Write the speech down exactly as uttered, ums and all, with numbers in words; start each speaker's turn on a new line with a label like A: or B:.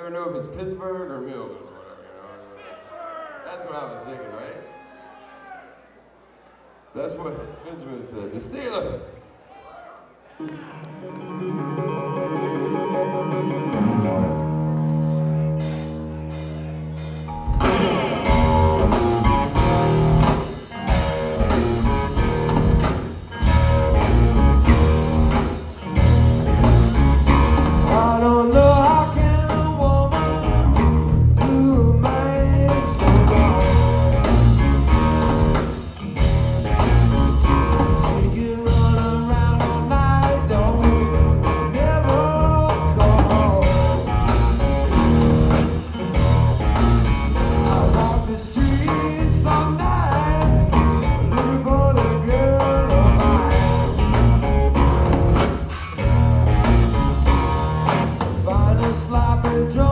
A: never know if it's Pittsburgh or Millville or whatever, you know. That's what I was thinking, right? That's what Benjamin said. The Steelers.
B: I don't know how can a woman do a man so wrong. She can run around all night, don't never come home. I walk the streets all night, looking for the girl of mine. Find a sloppy drunk.